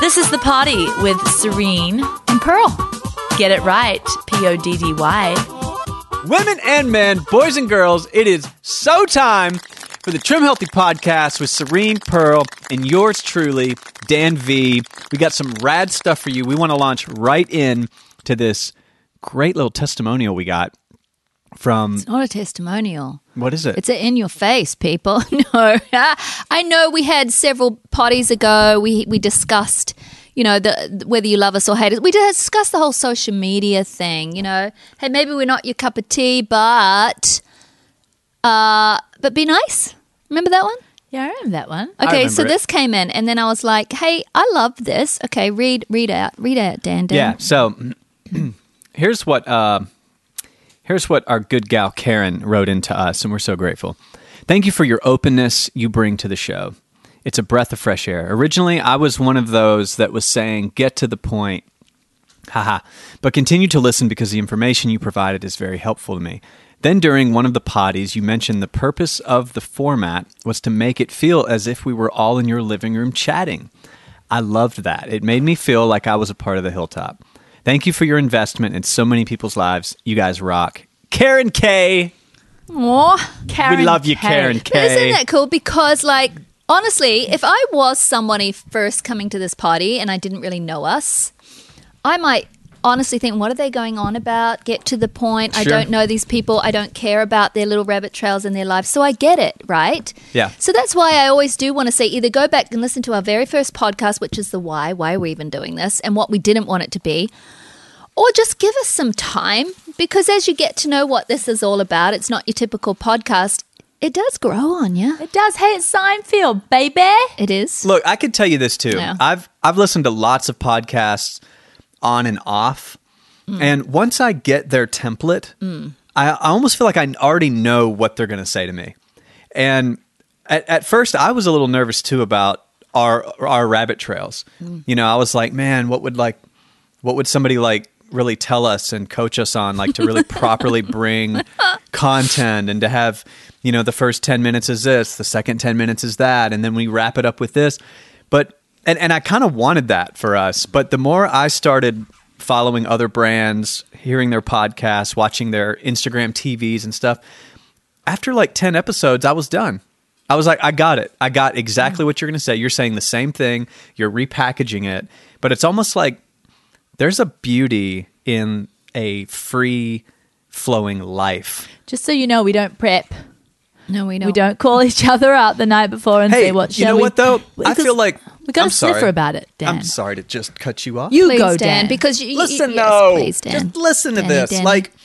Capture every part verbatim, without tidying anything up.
This is The Party with Serene and Pearl. Get it right, P O D D Y. Women and men, boys and girls, it is so time for the Trim Healthy Podcast with Serene, Pearl, and yours truly, Dan V. We got some rad stuff for you. We want to launch right in to this great little testimonial we got from... It's not a testimonial. What is it? It's a in your face, people. No. I know we had several parties ago. We we discussed, you know, the whether you love us or hate us. We discussed the whole social media thing, you know. Hey, maybe we're not your cup of tea, but uh, but be nice. Remember that one? Yeah, I remember that one. Okay, so it. this came in, and then I was like, hey, I love this. Okay, read read out. Read out, Dan. Dan. Yeah, so here's what... Uh, Here's what our good gal Karen wrote into us, and we're so grateful. Thank you for your openness you bring to the show. It's a breath of fresh air. Originally, I was one of those that was saying, get to the point. Haha. But continue to listen because the information you provided is very helpful to me. Then during one of the potties, you mentioned the purpose of the format was to make it feel as if we were all in your living room chatting. I loved that. It made me feel like I was a part of the Hilltop. Thank you for your investment in so many people's lives. You guys rock. Karen K. Aw, Karen We love you, K. Karen But K. isn't that cool? Because, like, honestly, if I was somebody first coming to this party and I didn't really know us, I might honestly think, what are they going on about? Get to the point. I Sure. don't know these people. I don't care about their little rabbit trails in their lives. So I get it, right? Yeah. So that's why I always do want to say either go back and listen to our very first podcast, which is the why, why are we even doing this, and what we didn't want it to be. Or just give us some time, because as you get to know what this is all about, it's not your typical podcast. It does grow on you. It does. Hey, it's Seinfeld, baby. It is. Look, I could tell you this too. Yeah. I've I've listened to lots of podcasts on and off, Mm. and once I get their template, I, I almost feel like I already know what they're going to say to me. And at, at first, I was a little nervous too about our our rabbit trails. Mm. You know, I was like, man, what would like, what would somebody like really tell us and coach us on, like to really properly bring content and to have, you know, the first ten minutes is this, the second ten minutes is that, and then we wrap it up with this. But and, and I kind of wanted that for us. But the more I started following other brands, hearing their podcasts, watching their Instagram T Vs and stuff, after like ten episodes, I was done. I was like, I got it. I got exactly what you're going to say. You're saying the same thing. You're repackaging it. But it's almost like there's a beauty in a free flowing life. Just so you know, we don't prep. No, we don't. We don't call each other out the night before and Hey, say what. you shall know we? what though? I Because feel like we got I'm a sniffer sorry. about it, Dan. I'm sorry to just cut you off. You Please, go, Dan, Dan. because you, Listen, you, yes, no. please, Dan. Just listen to Danny, this. Danny. Like,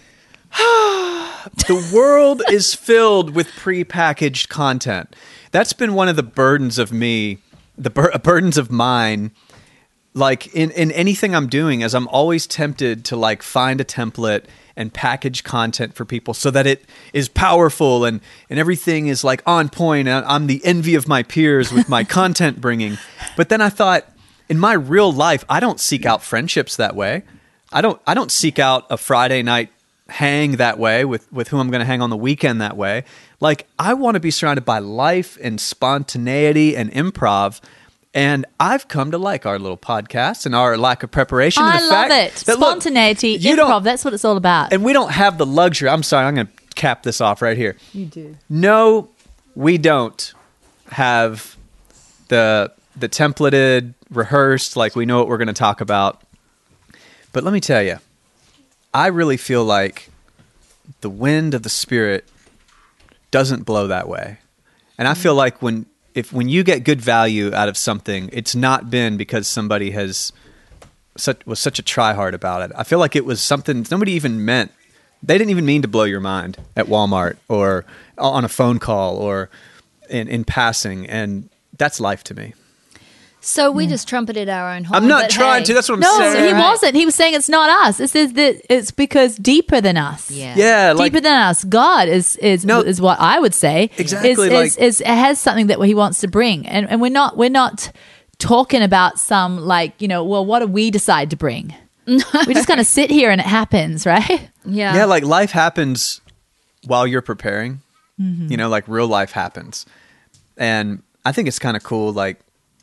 the world is filled with prepackaged content. That's been one of the burdens of me, the bur- burdens of mine. Like in, in anything I'm doing, as I'm always tempted to like find a template and package content for people so that it is powerful and, and everything is like on point. And I'm the envy of my peers with my content bringing. But then I thought, in my real life, I don't seek out friendships that way. I don't I don't seek out a Friday night hang that way with, with who I'm going to hang on the weekend that way. Like, I want to be surrounded by life and spontaneity and improv. And I've come to like our little podcast and our lack of preparation. and I the love fact it. that, look, Spontaneity, you don't- improv. That's what it's all about. And we don't have the luxury. I'm sorry, I'm going to cap this off right here. You do. No, we don't have the the templated, rehearsed, like we know what we're going to talk about. But let me tell you, I really feel like the wind of the Spirit doesn't blow that way. And I feel like when if when you get good value out of something, it's not been because somebody has such was such a tryhard about it. I feel like it was something nobody even meant. They didn't even mean to blow your mind at Walmart or on a phone call or in, in passing. And that's life to me. So we just trumpeted our own horn. I'm not but trying hey. to. That's what I'm No, saying. he Right. wasn't. He was saying it's not us. It says that it's because deeper than us. Yeah. Yeah, like Deeper than us. God is is No. is what I would say. Exactly, Is, is, like- is, it has something that he wants to bring, and and we're not we're not talking about some like you know well what do we decide to bring? We just kind of sit here and it happens, right? Yeah. yeah, like life happens while you're preparing. Mm-hmm. You know, like real life happens. And I think it's kind of cool. Like,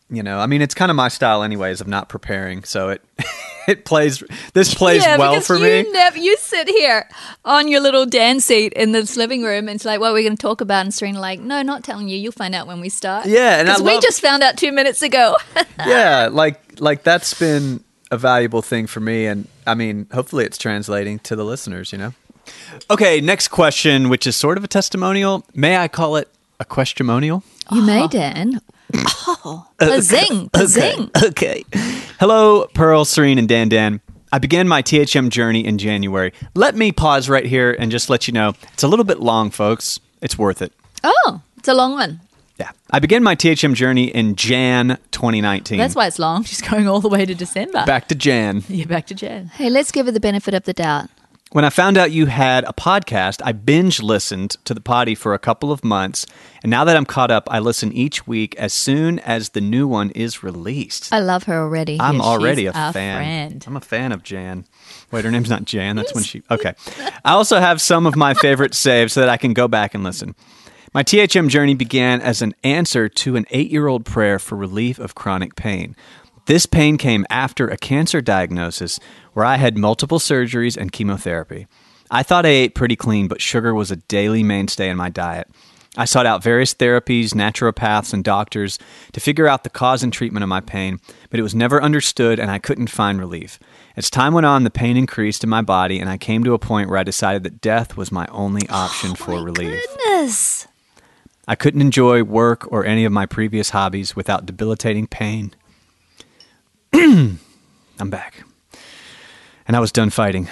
You know, I mean, it's kind of my style anyways of not preparing. So it it plays, this plays yeah, well because for you me. Never, you sit here on your little Dan seat in this living room and it's like, what are we going to talk about? And Serena like, no, not telling you. You'll find out when we start. Yeah, and I Because we love- just found out two minutes ago. Yeah, like like that's been a valuable thing for me. And I mean, hopefully it's translating to the listeners, you know? Okay, next question, which is sort of a testimonial. May I call it a questimonial? You may, Dan. Oh, a zing, a zing. Okay. Hello, Pearl, Serene, and Dan Dan. I began my T H M journey in January. Let me pause right here and just let you know, it's a little bit long, folks. It's worth it. Oh, it's a long one. Yeah. I began my T H M journey in Jan twenty nineteen. That's why it's long. She's going all the way to December. Back to Jan. Yeah, back to Jan. Hey, let's give her the benefit of the doubt. When I found out you had a podcast, I binge listened to the potty for a couple of months. And now that I'm caught up, I listen each week as soon as the new one is released. I love her already. I'm Yeah, already she's a our fan. friend. I'm a fan of Jan. Wait, her name's not Jan. That's when she... Okay. I also have some of my favorites saved so that I can go back and listen. My T H M journey began as an answer to an eight-year-old prayer for relief of chronic pain. This pain came after a cancer diagnosis where I had multiple surgeries and chemotherapy. I thought I ate pretty clean, but sugar was a daily mainstay in my diet. I sought out various therapies, naturopaths, and doctors to figure out the cause and treatment of my pain, but it was never understood and I couldn't find relief. As time went on, the pain increased in my body, and I came to a point where I decided that death was my only option Oh, for relief. Goodness. I couldn't enjoy work or any of my previous hobbies without debilitating pain. I'm back. And I was done fighting.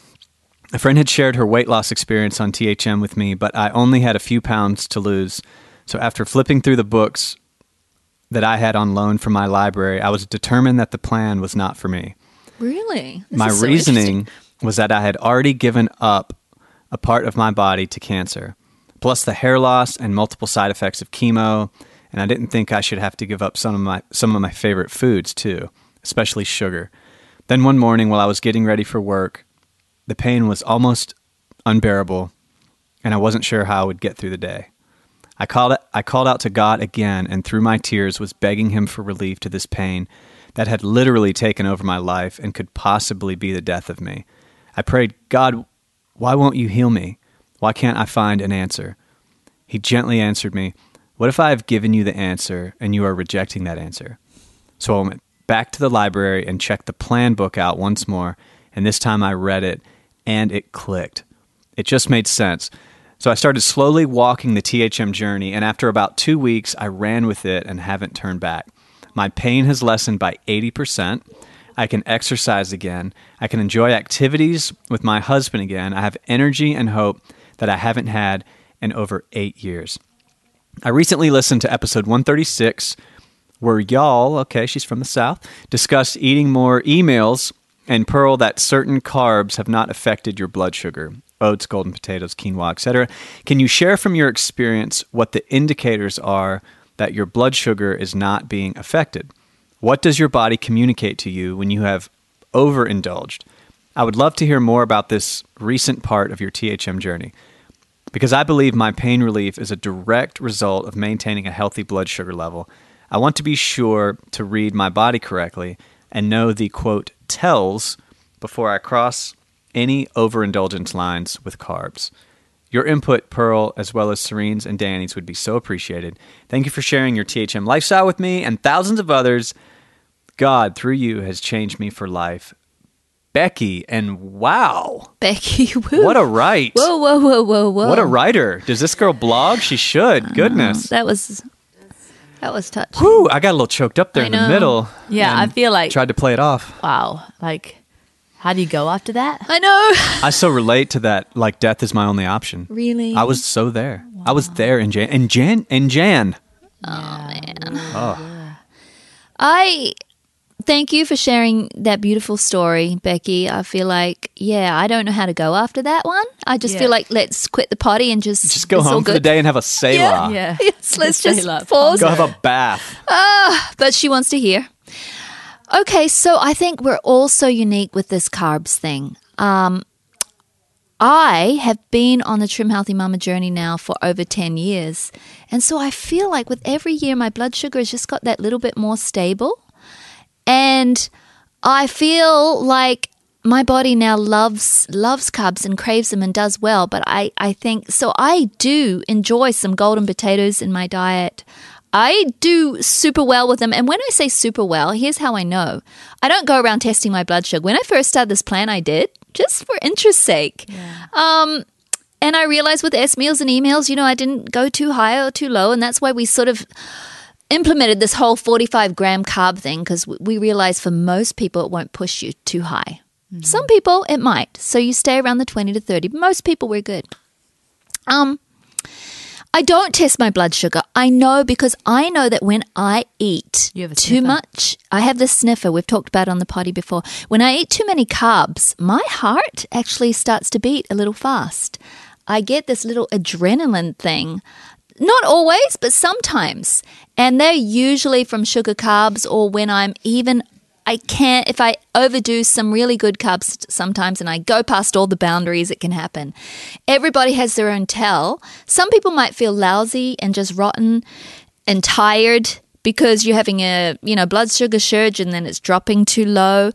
A friend had shared her weight loss experience on T H M with me, but I only had a few pounds to lose. So after flipping through the books that I had on loan from my library, I was determined that the plan was not for me. Really? This My is so reasoning was that I had already given up a part of my body to cancer, plus the hair loss and multiple side effects of chemo, and I didn't think I should have to give up some of my some of my favorite foods too, especially sugar. Then one morning while I was getting ready for work, the pain was almost unbearable, and I wasn't sure how I would get through the day. I called I called out to God again, and through my tears was begging him for relief to this pain that had literally taken over my life and could possibly be the death of me. I prayed, God, why won't you heal me? Why can't I find an answer? He gently answered me, what if I have given you the answer and you are rejecting that answer? So I went back to the library and checked the plan book out once more, and this time I read it, and it clicked. It just made sense. So I started slowly walking the T H M journey, and after about two weeks, I ran with it and haven't turned back. My pain has lessened by eighty percent. I can exercise again. I can enjoy activities with my husband again. I have energy and hope that I haven't had in over eight years. I recently listened to episode one thirty-six, where y'all, okay, she's from the South, discussed eating more emails and Pearl that certain carbs have not affected your blood sugar. Oats, golden potatoes, quinoa, et cetera. Can you share from your experience what the indicators are that your blood sugar is not being affected? What does your body communicate to you when you have overindulged? I would love to hear more about this recent part of your T H M journey, because I believe my pain relief is a direct result of maintaining a healthy blood sugar level. I want to be sure to read my body correctly and know the, quote, tells before I cross any overindulgence lines with carbs. Your input, Pearl, as well as Serene's and Danny's, would be so appreciated. Thank you for sharing your T H M lifestyle with me and thousands of others. God, through you, has changed me for life. Becky, and wow. Becky, woo. What a write. Whoa, whoa, whoa, whoa, whoa. What a writer. Does this girl blog? She should. Goodness. That was, that was touching. Whew, I got a little choked up there I in the know. middle. Yeah, and I feel like- tried to play it off. Wow. Like, how do you go after that? I know. I so relate to that. Like, death is my only option. Really? I was so there. I was there in Jan. In Jan. In Jan. I thank you for sharing that beautiful story, Becky. I feel like, yeah, I don't know how to go after that one. I just Yeah. feel like let's quit the potty and just Just go it's all home for the good. day and have a Selah. Yeah. Yes, let's just Say love. pause. Go have a bath. But she wants to hear. Okay, so I think we're all so unique with this carbs thing. Um, I have been on the Trim Healthy Mama journey now for over ten years. And so I feel like with every year, my blood sugar has just got that little bit more stable. And I feel like my body now loves loves carbs and craves them and does well. But I, I think, so I do enjoy some golden potatoes in my diet. I do super well with them. And when I say super well, here's how I know. I don't go around testing my blood sugar. When I first started this plan, I did, just for interest's sake. Yeah. Um, and I realized with S meals and emails, you know, I didn't go too high or too low. And that's why we sort of implemented this whole forty-five gram carb thing, because we realized for most people, it won't push you too high. Mm-hmm. Some people, it might. So you stay around the twenty to thirty. Most people, we're good. Um, I don't test my blood sugar. I know because I know that when I eat You have a too sniffer. much, I have this sniffer. We've talked about it on the potty before. When I eat too many carbs, my heart actually starts to beat a little fast. I get this little adrenaline thing. Not always, but sometimes. And they're usually from sugar carbs, or when I'm even, I can't, if I overdo some really good carbs sometimes and I go past all the boundaries, it can happen. Everybody has their own tell. Some people might feel lousy and just rotten and tired because you're having a, you know, blood sugar surge and then it's dropping too low.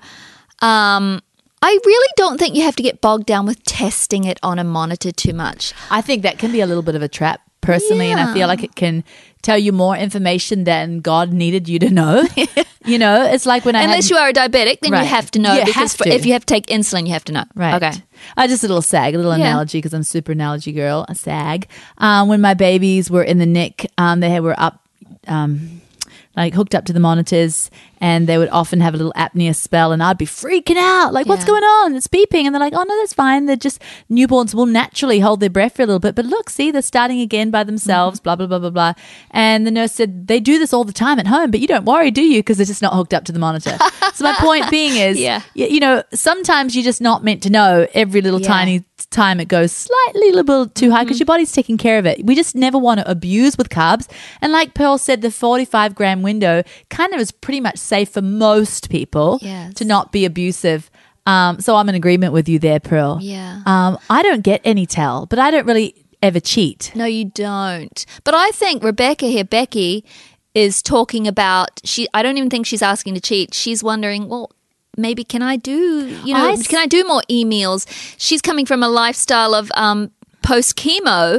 Um, I really don't think you have to get bogged down with testing it on a monitor too much. I think that can be a little bit of a trap personally, and I feel Yeah. like it can tell you more information than God needed you to know. You know, it's like when I Unless had, you are a diabetic, then Right. you have to know. You because have for, to. if you have to take insulin, you have to know. Right. Okay. I just a little sag, a little Yeah. analogy because I'm a super analogy girl, a sag. Um, when my babies were in the N I C, um, they were up, um, like hooked up to the monitors, and they would often have a little apnea spell, and I'd be freaking out, like, what's Yeah. going on? It's beeping. And they're like, oh, no, that's fine. They're just, newborns will naturally hold their breath for a little bit. But look, see, they're starting again by themselves, blah, blah, blah, blah, blah. And the nurse said, they do this all the time at home, but you don't worry, do you? Because they're just not hooked up to the monitor. So my point being is, Yeah. y- you know, sometimes you're just not meant to know every little Yeah. tiny time it goes slightly a little too high because your body's taking care of it. We just never want to abuse with carbs. And like Pearl said, the forty-five gram window kind of is pretty much safe for most people Yes. to not be abusive. Um, so I'm in agreement with you there, Pearl. Yeah. Um, I don't get any tell, but I don't really ever cheat. No, you don't. But I think Rebecca here, Becky, is talking about, she. I don't even think she's asking to cheat. She's wondering, well, maybe can I do, you know, I s- can I do more e-meals? She's coming from a lifestyle of um, post-chemo.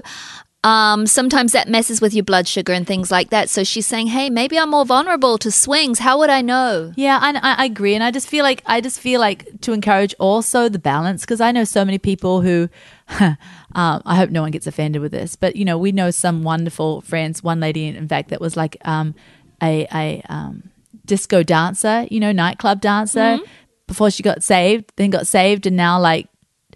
Um, sometimes that messes with your blood sugar and things like that. So she's saying, hey, maybe I'm more vulnerable to swings. How would I know? Yeah, I, I I agree, and I just feel like I just feel like to encourage also the balance, because I know so many people who, um, I hope no one gets offended with this, but you know, we know some wonderful friends. One lady, in fact, that was like um, a a um, disco dancer, you know, nightclub dancer before she got saved, then got saved, and now like,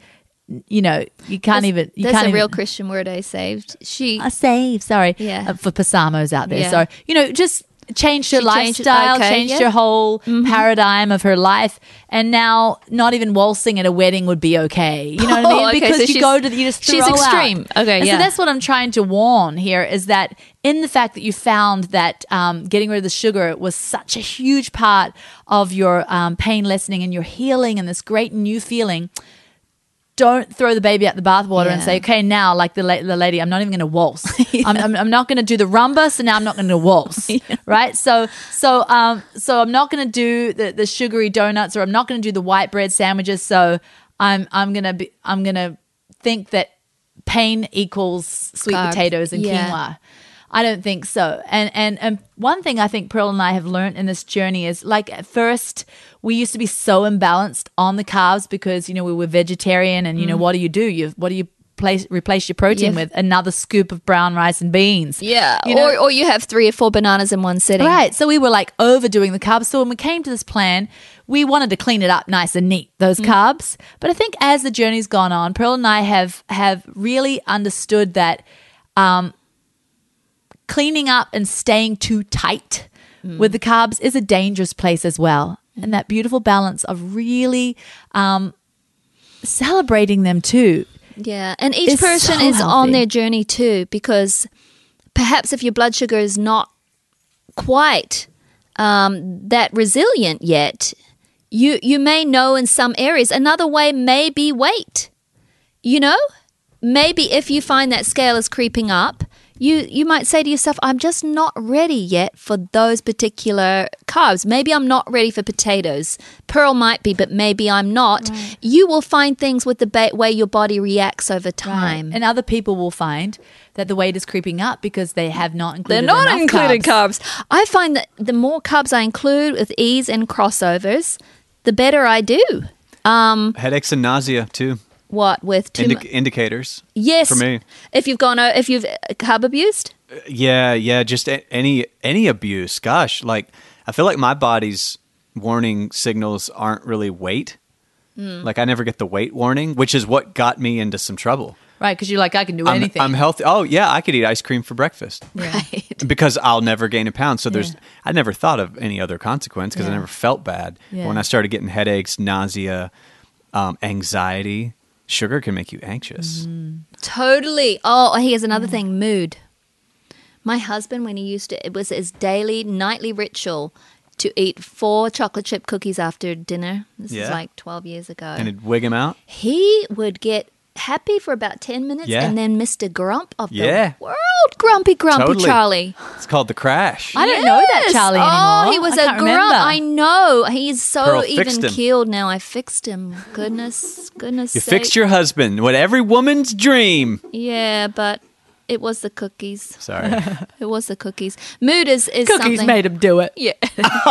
you know, you can't That's- even. You That's can't a even, real Christian word, I saved. She, a save, sorry, Yeah. uh, for Pasamos out there. Yeah. So you know, just changed her She changed- lifestyle, okay, changed yeah. Mm-hmm. her whole paradigm of her life, and now not even waltzing at a wedding would be okay. You know what I mean? Oh, okay, Because so you she's- go to the, you just she's throw extreme. out. Okay, And yeah. So that's what I'm trying to warn here is that in the fact that you found that um, getting rid of the sugar was such a huge part of your um, pain lessening and your healing and this great new feeling. Don't throw the baby out the bathwater and Yeah. say, okay, now, like the, la- the lady, I'm not even going to waltz. I'm, I'm, I'm not going to do the rumba, so now I'm not going to waltz, right? So, so, um, so I'm not going to do the, the sugary donuts, or I'm not going to do the white bread sandwiches. So, I'm, I'm gonna be, I'm gonna think that pain equals sweet Carbs. potatoes and Yeah. quinoa. I don't think so. And and and one thing I think Pearl and I have learned in this journey is, like, at first we used to be so imbalanced on the carbs because, you know, we were vegetarian, and you know, what do you do? You what do you place replace your protein Mm. Yeah. with? Another scoop of brown rice and beans. yeah. You know- or, or you have three or four bananas in one sitting. Right. So we were like overdoing the carbs. So when we came to this plan, we wanted to clean it up nice and neat, those carbs. But I think as the journey's gone on, Pearl and I have have really understood that um, cleaning up and staying too tight with the carbs is a dangerous place as well. And that beautiful balance of really um, celebrating them too. Yeah, and each It's person so is on healthy. their journey too, because perhaps if your blood sugar is not quite um, that resilient yet, you you may know in some areas. Another way may be weight. you know, maybe if you find that scale is creeping up, you you might say to yourself, I'm just not ready yet for those particular carbs. Maybe I'm not ready for potatoes. Pearl might be, but maybe I'm not. Right. You will find things with the ba- way your body reacts over time. Right. And other people will find that the weight is creeping up because they have not included They're not enough including carbs. carbs. I find that the more carbs I include with ease and crossovers, the better I do. Um, Headaches and nausea too. What with too Indi- much? indicators. Yes, for me. If you've gone, o- if you've carb abused, Yeah, yeah, just a- any any abuse. Gosh, like I feel like my body's warning signals aren't really weight. Mm. Like I never get the weight warning, which is what got me into some trouble. Right, because you're like, I can do I'm, anything. I'm healthy. Oh yeah, I could eat ice cream for breakfast. Yeah. right? Because I'll never gain a pound. So there's, Yeah. I never thought of any other consequence because Yeah. I never felt bad. Yeah. But when I started getting headaches, nausea, um, anxiety, sugar can make you anxious. Mm-hmm. Totally. Oh, here's another thing: mood. My husband, when he used to, it was his daily, nightly ritual to eat four chocolate chip cookies after dinner. This Yeah. is like twelve years ago. And it'd wig him out. He would get happy for about ten minutes Yeah. and then Mister Grump of Yeah. the world. Grumpy, grumpy Totally. Charlie. It's called the crash. I don't know that Yes. Charlie anymore. Oh, he was I a can't grump. remember. I know. He's so Pearl fixed even him. keeled now. I fixed him. Goodness, goodness You sake. fixed your husband. What every woman's dream. Yeah, but it was the cookies. Sorry. It was the cookies. Mood is, is Cookies something. made him do it. Yeah.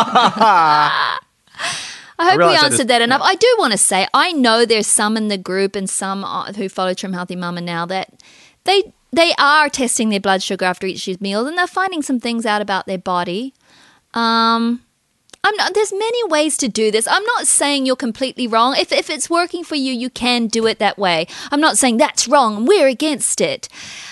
I hope we realize I answered just- that enough. I do want to say, I know there's some in the group and some uh, who follow Trim Healthy Mama now that they they are testing their blood sugar after each of these meals and they're finding some things out about their body. Um, I'm not, there's many ways to do this. I'm not saying you're completely wrong. If if it's working for you, you can do it that way. I'm not saying that's wrong. We're against it.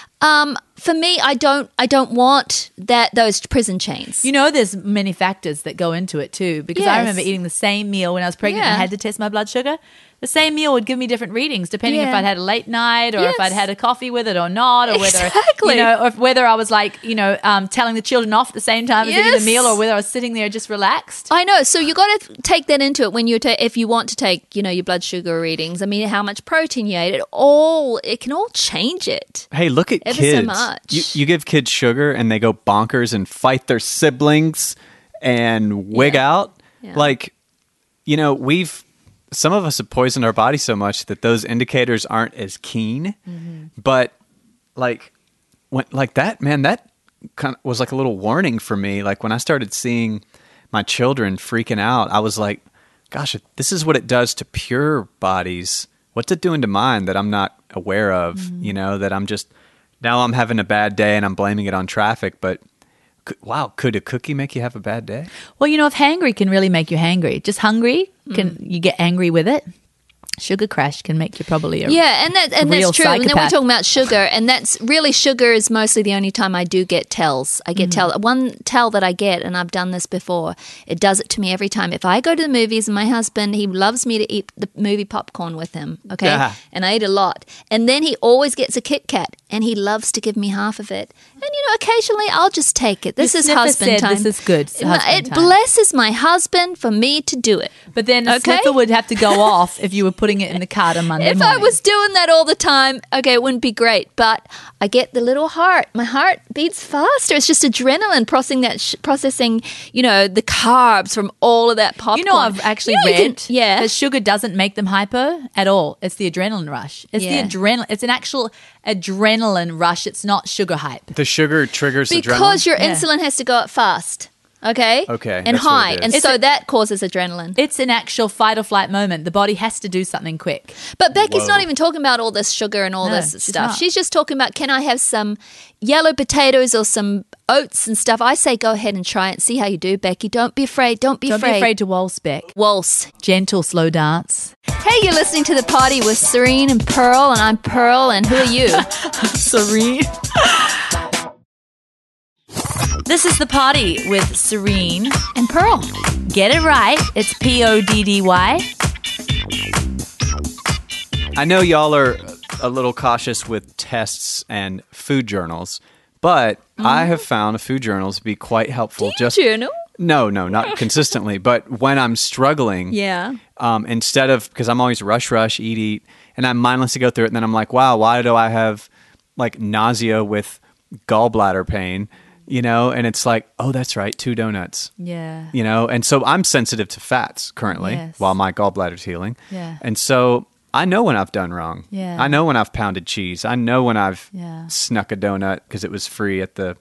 Um, for me, I don't I don't want that those prison chains. You know, there's many factors that go into it too. Because I Yes. remember eating the same meal when I was pregnant and Yeah. I had to test my blood sugar. The same meal would give me different readings depending if Yeah. I'd had a late night or if Yes. I'd had a coffee with it or not, or whether Exactly. you know, or if, whether I was like, you know, um, telling the children off at the same time as eating Yes. the meal, or whether I was sitting there just relaxed. I know. So you got to take that into it when you ta- if you want to take, you know, your blood sugar readings. I mean, how much protein you ate. It all it can all change it. Hey, look at Ever so kids. much. You, you give kids sugar and they go bonkers and fight their siblings and wig Yeah. out. Yeah. Like, you know, we've, some of us have poisoned our body so much that those indicators aren't as keen. Mm-hmm. But like, when, like that, man, that kind of was like a little warning for me. Like when I started seeing my children freaking out, I was like, gosh, this is what it does to pure bodies. What's it doing to mine that I'm not aware of? Mm-hmm. You know, that I'm just, now I'm having a bad day and I'm blaming it on traffic, but c- wow, could a cookie make you have a bad day? Well, you know, if hangry can really make you hangry, just hungry can you get angry with it? Sugar crash can make you probably a Yeah, and that and real that's true. And then we're psychopath. talking about sugar, and that's really sugar is mostly the only time I do get tells. I get tell one tell that I get, and I've done this before. It does it to me every time. If I go to the movies, and my husband he loves me to eat the movie popcorn with him, okay, Yeah. and I eat a lot, and then he always gets a Kit Kat, and he loves to give me half of it. And you know, occasionally I'll just take it. This Your is sniffer husband said time. this is good, it's It- husband it time. blesses my husband for me to do it. But then the Okay. sniffer would have to go off if you were putting it in the cart on Monday If morning. I was doing that all the time, okay, it wouldn't be great. But I get the little heart. My heart beats faster. It's just adrenaline processing that, sh- processing, you know, the carbs from all of that popcorn. You know, I've actually You know, you read can- yeah. that sugar doesn't make them hypo at all. It's the adrenaline rush. It's Yeah. the adrenaline. It's an actual adrenaline rush. It's not sugar hype. The sugar triggers because adrenaline? your Yeah. insulin has to go up fast. Okay. Okay, And that's what high, it is. and It's so a- that causes adrenaline. It's an actual fight or flight moment. The body has to do something quick. But Becky's Whoa. not even talking about all this sugar and all No, this she's stuff. not. She's just talking about, can I have some yellow potatoes or some oats and stuff? I say go ahead and try it and see how you do, Becky. Don't be afraid. Don't be Don't afraid. be afraid to waltz, Beck. Waltz. Gentle, slow dance. Hey, you're listening to The Party with Serene and Pearl, and I'm Pearl, and who are you? Serene. This is The Party with Serene. And Pearl. Get it right. It's P O D D Y. I know y'all are a little cautious with tests and food journals, but I have found food journals to be quite helpful. Just Journal? no, no, not consistently, but when I'm struggling, Yeah. um, instead of because I'm always rush, rush, eat, eat, and I mindlessly go through it, and then I'm like, wow, why do I have like nausea with gallbladder pain? You know, and it's like, oh, that's right, two donuts. Yeah. You know, and so I'm sensitive to fats currently Yes. while my gallbladder's healing. Yeah. And so I know when I've done wrong. Yeah. I know when I've pounded cheese. I know when I've Yeah. snuck a donut because it was free at the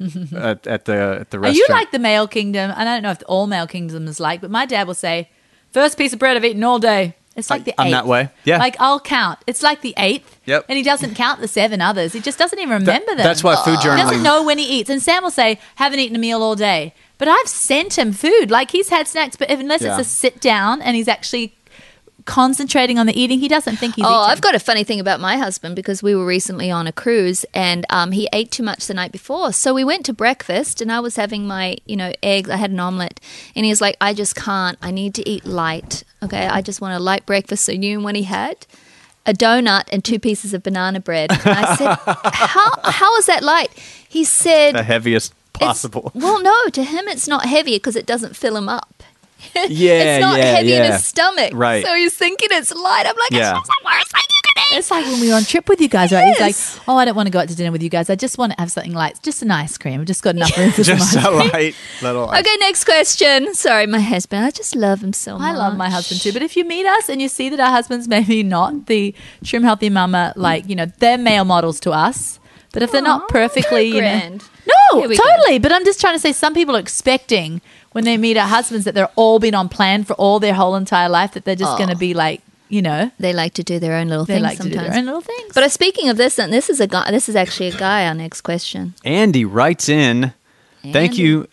at, at the at the Are restaurant. you like the male kingdom? I don't know if all male kingdoms is like, but my dad will say, first piece of bread I've eaten all day. It's like the I'm eighth. that way. Yeah. Like I'll count. It's like the eighth. Yep. And he doesn't count the seven others. He just doesn't even remember them. That's why food He doesn't journaling. know when he eats. And Sam will say, haven't eaten a meal all day. But I've sent him food. Like he's had snacks, but if, unless Yeah. it's a sit down and he's actually concentrating on the eating, he doesn't think he's Oh, eating. I've got a funny thing about my husband because we were recently on a cruise and um, he ate too much the night before. So we went to breakfast and I was having my, you know, eggs. I had an omelette and he was like, I just can't. I need to eat light. Okay, I just want a light breakfast. So you know when he had a donut and two pieces of banana bread. And I said, how how is that light? He said, the heaviest it's- possible? well, no, to him it's not heavy because it doesn't fill him up. Yeah, it's not yeah, heavy in yeah. his stomach. Right. So he's thinking it's light. I'm like, Yeah. it's just the worst thing you can eat. It's like when we were on trip with you guys, right? Yes. He's like, oh, I don't want to go out to dinner with you guys. I just want to have something light. Just an ice cream. I've just got enough room for Just some a ice cream. light little. Okay, next question. Sorry, my husband. I just love him so much. I love my husband too. But if you meet us and you see that our husbands maybe not the trim healthy mama, like, you know, they're male models to us. But if they're not Aw, perfectly, you know. grand. No, Here we go. totally. But I'm just trying to say some people are expecting when they meet our husbands that they're all been on plan for all their whole entire life, that they're just Oh. going to be like, you know, They like to do their own little they things like sometimes. to do their own little things. But uh, speaking of this, and this is a guy. This is actually a guy. Our next question. Andy writes in. Thank Andy. you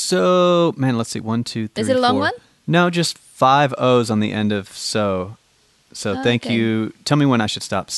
so. Man, let's see. One, two, three. Is it a long four. one? No, just five O's on the end of so. So Oh, thank okay. you. Tell me when I should stop.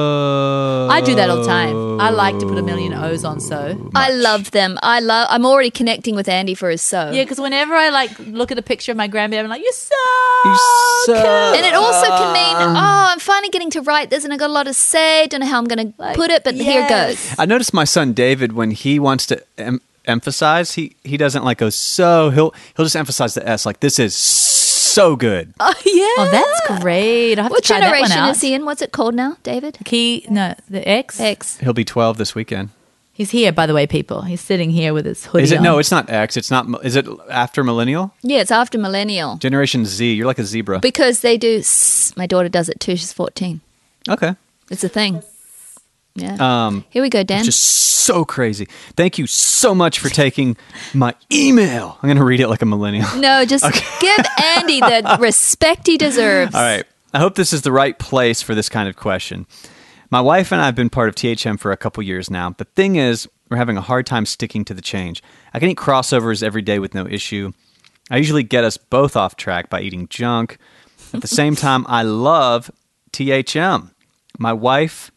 So I do that all the time. I like to put a million O's on so. I love them. I love. I'm already connecting with Andy for his so. Yeah, because whenever I like look at a picture of my grandbaby, I'm like, you're so, You're so- cute. And it also can mean, oh, I'm finally getting to write this, and I got a lot to say. Don't know how I'm going to put it, but here yes. goes. I noticed my son David when he wants to em- emphasize, he he doesn't like go so. He'll he'll just emphasize the S like this is so good. Oh yeah. Oh, that's great. I have What to try that one generation out. is he in? What's it called now, David? Key, no, the X. X. He'll be twelve this weekend. He's here, by the way, people. He's sitting here with his hoodie Is it on. no? It's not X. It's not. Is it after millennial? Yeah, it's after millennial Generation Z. You're like a zebra. because they do. S- my daughter does it too. She's fourteen. Okay. It's a thing. Yeah. Um, Here we go, Dan. just so crazy. Thank you so much for taking my email. I'm gonna read it like a millennial. no, just give Andy the respect he deserves. All right. I hope this is the right place for this kind of question. My wife and I have been part of T H M for a couple years now. The thing is, we're having a hard time sticking to the change. I can eat crossovers every day with no issue. I usually get us both off track by eating junk. At the same time, I love T H M. My wife,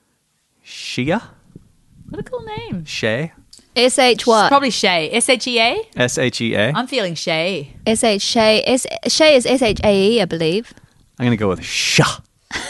Shia? What a cool name. Shay? S H what? Probably Shay. S H E A? S H E A? I'm feeling Shay. S H Shay. S- Shay is S H A E, I believe. I'm going to go with Sha.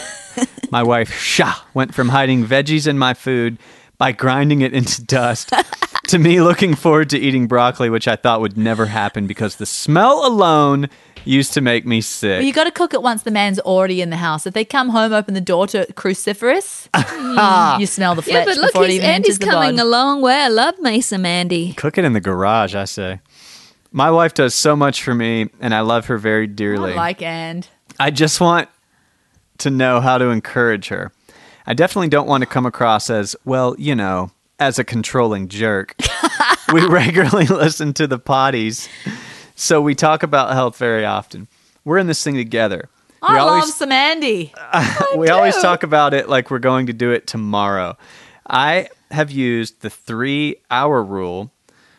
My wife, Sha, went from hiding veggies in my food by grinding it into dust to me looking forward to eating broccoli, which I thought would never happen because the smell alone used to make me sick. Well, you got to cook it once the man's already in the house. If they come home, open the door to cruciferous, mm, you smell the Yeah, flesh but look, before it he's, even Andy's enters the coming bod. a long way. I love me some Andy. Cook it in the garage, I say. My wife does so much for me, and I love her very dearly. I like and. I just want to know how to encourage her. I definitely don't want to come across as, well, you know, as a controlling jerk. We regularly listen to the potties, so we talk about health very often. We're in this thing together. I we love always, some Andy. we always talk about it like we're going to do it tomorrow. I have used the three-hour rule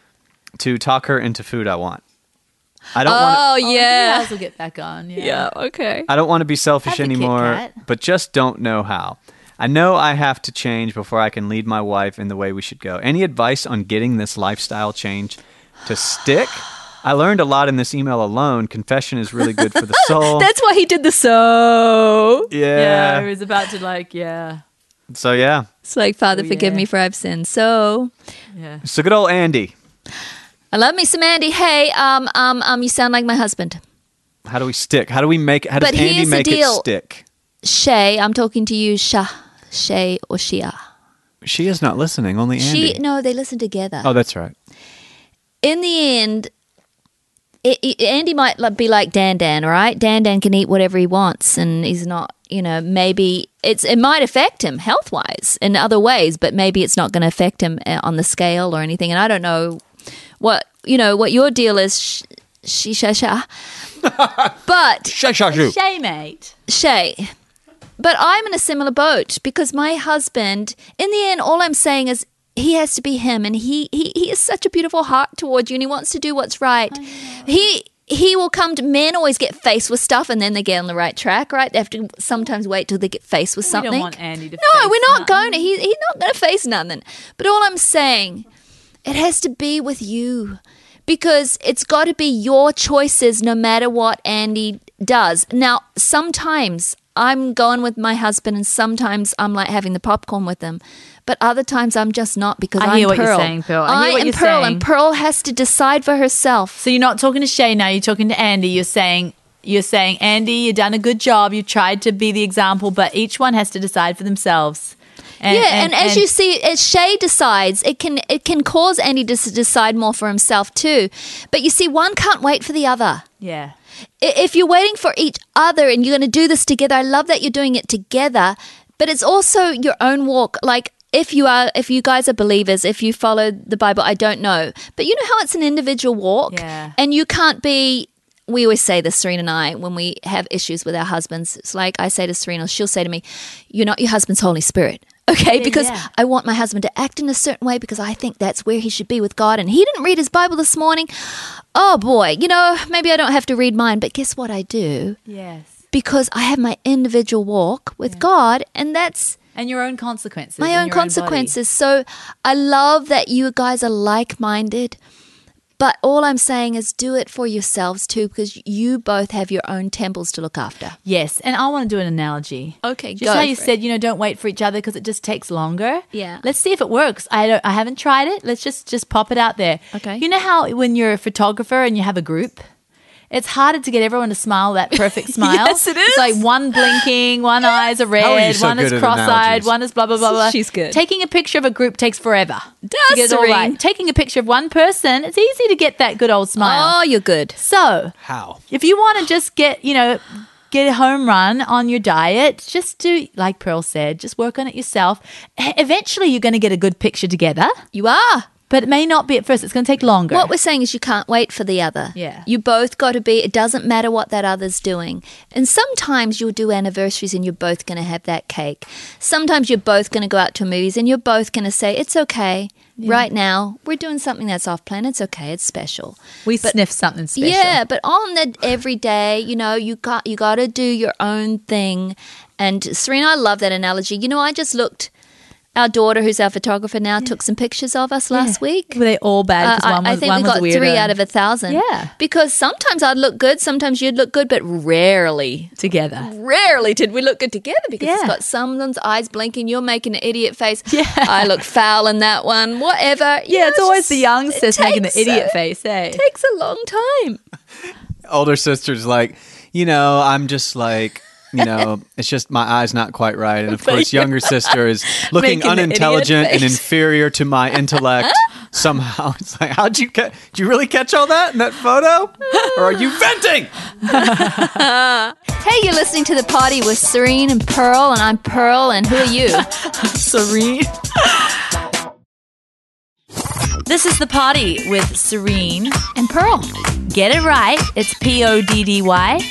to talk her into food I want. I don't want. Oh, Oh, yeah. will get back on. Yeah. Yeah, okay. I don't want to be selfish Have the Kit anymore, Kat. but just don't know how. I know I have to change before I can lead my wife in the way we should go. Any advice on getting this lifestyle change to stick? I learned a lot in this email alone. Confession is really good for the soul. That's why he did the so. Yeah, yeah. he was about to like, yeah, So yeah. It's like, Father, Oh, forgive yeah. me for I've sinned. So, yeah. So good old Andy. I love me some Andy. Hey, um, um, um, you sound like my husband. How do we stick? How do we make? How does But Andy here's the make it deal. stick? Shay, I'm talking to you, Sha, Shay or Shia. She is not listening, only Andy. She, no, they listen together. Oh, that's right. In the end, it, it, Andy might like- be like Dan Dan, all right? Dan Dan can eat whatever he wants, and he's not, you know, maybe it's it might affect him health-wise in other ways, but maybe it's not going to affect him uh, on the scale or anything. And I don't know what, you know, what your deal is, sh- she, sha, sha. But, Shay, shay, shoo. Shay, mate. Shay, but I'm in a similar boat because my husband, in the end, all I'm saying is he has to be him, and he he, he has such a beautiful heart towards you, and he wants to do what's right. He he will come to men always get faced with stuff, and then they get on the right track, right? They have to sometimes wait till they get faced with We something. don't want Andy to no, face we're not nothing. going to. He, he's not going to face nothing. But all I'm saying, it has to be with you. Because it's got to be your choices no matter what Andy does. Now, sometimes I'm going with my husband and sometimes I'm like having the popcorn with him. But other times I'm just not because I I'm hear what Pearl. you're saying, Pearl. I hear what am you're Pearl saying. and Pearl has to decide for herself. So you're not talking to Shay now. You're talking to Andy. You're saying, you're saying, Andy, you've done a good job. You tried to be the example, but each one has to decide for themselves. And, yeah, and, as you see, as Shay decides, it can it can cause Andy to s- decide more for himself too. But you see, one can't wait for the other. yeah, I- If you're waiting for each other and you're going to do this together, I love that you're doing it together. But it's also your own walk. Like if you are, if you guys are believers, if you follow the Bible, I don't know, but you know how it's an individual walk, Yeah. and you can't be. We always say this, Serena and I, when we have issues with our husbands. It's like I say to Serena, she'll say to me, "You're not your husband's Holy Spirit." Okay, because yeah. I want my husband to act in a certain way because I think that's where he should be with God. And he didn't read his Bible this morning. Oh boy, you know, maybe I don't have to read mine, but guess what I do? yes, Because I have my individual walk with God, and that's and your own consequences. my and own your body. consequences. So I love that you guys are like-minded. But all I'm saying is do it for yourselves too, because you both have your own temples to look after. Yes, and I want to do an analogy. Okay, just go how you for it. said, you know, don't wait for each other because it just takes longer. Yeah. Let's see if it works. I don't. I haven't tried it. Let's just just pop it out there. Okay. You know how when you're a photographer and you have a group, it's harder to get everyone to smile that perfect smile. Yes, it is. It's like one blinking, one eye's are red, How are you so one is good at cross-eyed, analogies? one is blah blah blah blah. She's good. Taking a picture of a group takes forever. Does, to get it all Serene. right. Taking a picture of one person, it's easy to get that good old smile. Oh, you're good. So How? if you want to just get, you know, get a home run on your diet, just do, like Pearl said, just work on it yourself. E- Eventually, you're going to get a good picture together, You are. but it may not be at first. It's going to take longer. What we're saying is you can't wait for the other. Yeah. You both got to be, it doesn't matter what that other's doing. And sometimes you'll do anniversaries and you're both going to have that cake. Sometimes you're both going to go out to movies and you're both going to say, it's okay. Right now, we're doing something that's off plan. It's okay. It's special. we sniff something special. Yeah, but on the everyday, you know, you got you got to do your own thing. And Serena, I love that analogy. You know, I just looked. Our daughter, who's our photographer now, took some pictures of us last week. Were they all bad? Uh, Because one I, was, I think one we was got a weirdo. three out of a thousand. Yeah. Because sometimes I'd look good, sometimes you'd look good, but rarely, together. rarely did we look good together because it's Yeah. got someone's eyes blinking. You're making an idiot face. Yeah. I look foul in that one. Whatever. You Yeah, know, it's always the just- young it sis making the takes idiot a- face, eh? It takes a long time. Older sister's like, you know, I'm just like, you know, it's just my eye's not quite right. And of course, younger sister is looking Making the idiot unintelligent and face. inferior to my intellect somehow. It's like, how'd you catch? Did you really catch all that in that photo? Or are you venting? Hey, you're listening to The Party with Serene and Pearl, and I'm Pearl, and who are you? Serene. This is The Party with Serene. And Pearl. Get it right. It's P O D D Y.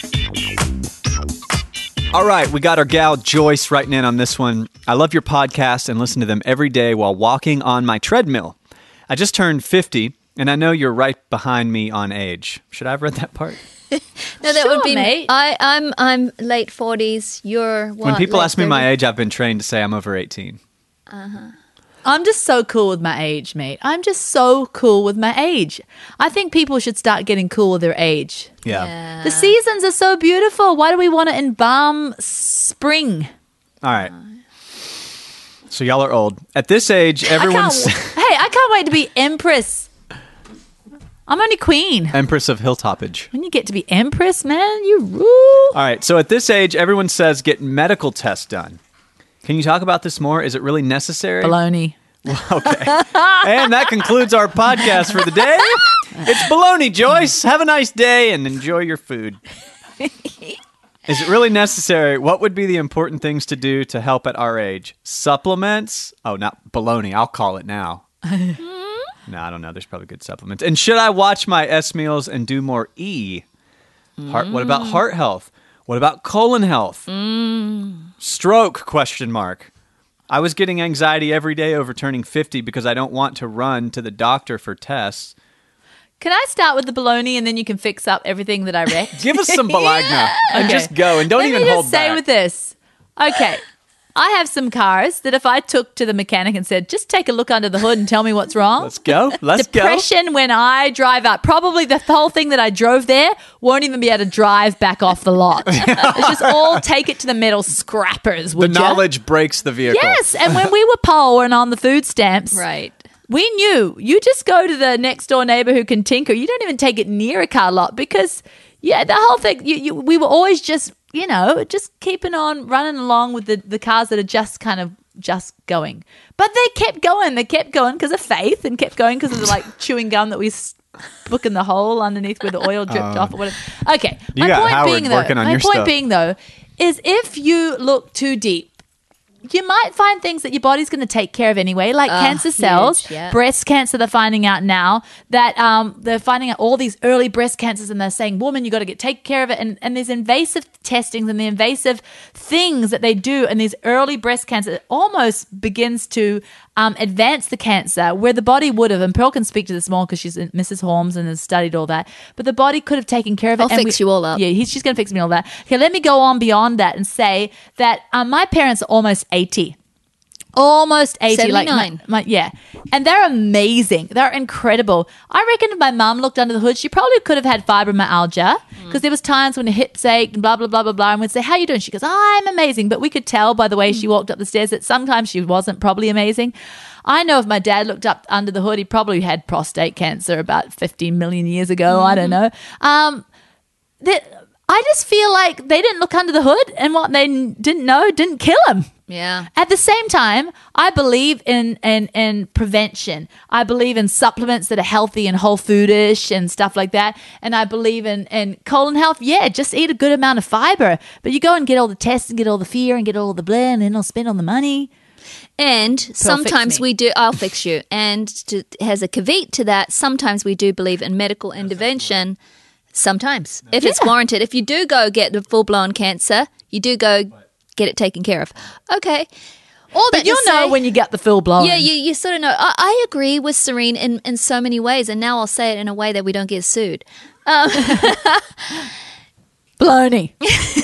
All right, we got our gal Joyce writing in on this one. I love your podcast and listen to them every day while walking on my treadmill. I just turned fifty, and I know you're right behind me on age. Should I have read that part? No, that Sure, would be mate. I, I'm I'm late forties. You're what? when people late ask me my thirties? age, I've been trained to say I'm over eighteen. I'm just so cool with my age, mate. I'm just so cool with my age. I think people should start getting cool with their age. Yeah. Yeah. The seasons are so beautiful. Why do we want to embalm spring? All right. So y'all are old. At this age, I everyone's... can't, hey, I can't wait to be empress. I'm only queen. Empress of Hilltopage. When you get to be empress, man, you rule. All right, so at this age, everyone says get medical tests done. Can you talk about this more? Is it really necessary? Baloney. Okay. And that concludes our podcast for the day. It's baloney, Joyce. Have a nice day and enjoy your food. Is it really necessary? What would be the important things to do to help at our age? Supplements? Oh, not baloney. I'll call it now. No, I don't know. There's probably good supplements. And should I watch my S meals and do more E? Heart, what about heart health? What about colon health? Mm. Stroke, question mark. I was getting anxiety every day over turning fifty because I don't want to run to the doctor for tests. Can I start with the baloney and then you can fix up everything that I wrecked? Give us some balagna and Okay. just go and don't Let even me hold just say back. with this. Okay. I have some cars that if I took to the mechanic and said, just take a look under the hood and tell me what's wrong. Let's go. Let's go. Depression when I drive up. Probably the whole thing that I drove there won't even be able to drive back off the lot. It's just all take it to the metal scrappers, The would you? knowledge breaks the vehicle. Yes. And when we were poor and on the food stamps, Right. we knew you just go to the next door neighbor who can tinker. You don't even take it near a car lot because, yeah, the whole thing, you, you, we were always just, you know, just keeping on running along with the, the cars that are just kind of just going. But they kept going. They kept going because of faith and kept going because of the like chewing gum that we stuck in the hole underneath where the oil dripped off or whatever. Okay. You my got point Howard being, though, working on my your point stuff. being, though, is if you look too deep, you might find things that your body's going to take care of anyway, like Ah, cancer cells, huge, yeah. breast cancer. They're finding out now that um, they're finding out all these early breast cancers, and they're saying, "Woman, you got to get take care of it." And and there's invasive testings and the invasive things that they do, and these early breast cancer it almost begins to um, advance the cancer where the body would have. And Pearl can speak to this more because she's Missus Holmes and has studied all that. But the body could have taken care of it. I'll and fix you all up. Yeah, he's, she's going to fix me all that. Okay, let me go on beyond that and say that um, my parents are almost eighty. Almost eighty, like my, seventy-nine. my, yeah, and they're amazing. They're incredible. I reckon if my mum looked under the hood, she probably could have had fibromyalgia because there was times when her hips ached and blah blah blah blah blah. And we'd say, "How you doing?" She goes, "I'm amazing," but we could tell by the way she walked up the stairs that sometimes she wasn't probably amazing. I know if my dad looked up under the hood, he probably had prostate cancer about fifteen million years ago. I don't know. Um, that I just feel like they didn't look under the hood, and what they n- didn't know didn't kill him. Yeah. At the same time, I believe in, in in prevention. I believe in supplements that are healthy and whole foodish and stuff like that. And I believe in, in colon health. Yeah, just eat a good amount of fiber. But you go and get all the tests and get all the fear and get all the blah and then I'll spend all the money. And sometimes me. we do, I'll fix you. And to, has a caveat to that, sometimes we do believe in medical intervention. Sometimes, if it's Yeah. warranted. If you do go get the full-blown cancer, you do go get it taken care of. Okay. All that But you'll to say, know when you get the full blown. Yeah, you, you sort of know. I, I agree with Serene in, in so many ways, and now I'll say it in a way that we don't get sued. Baloney.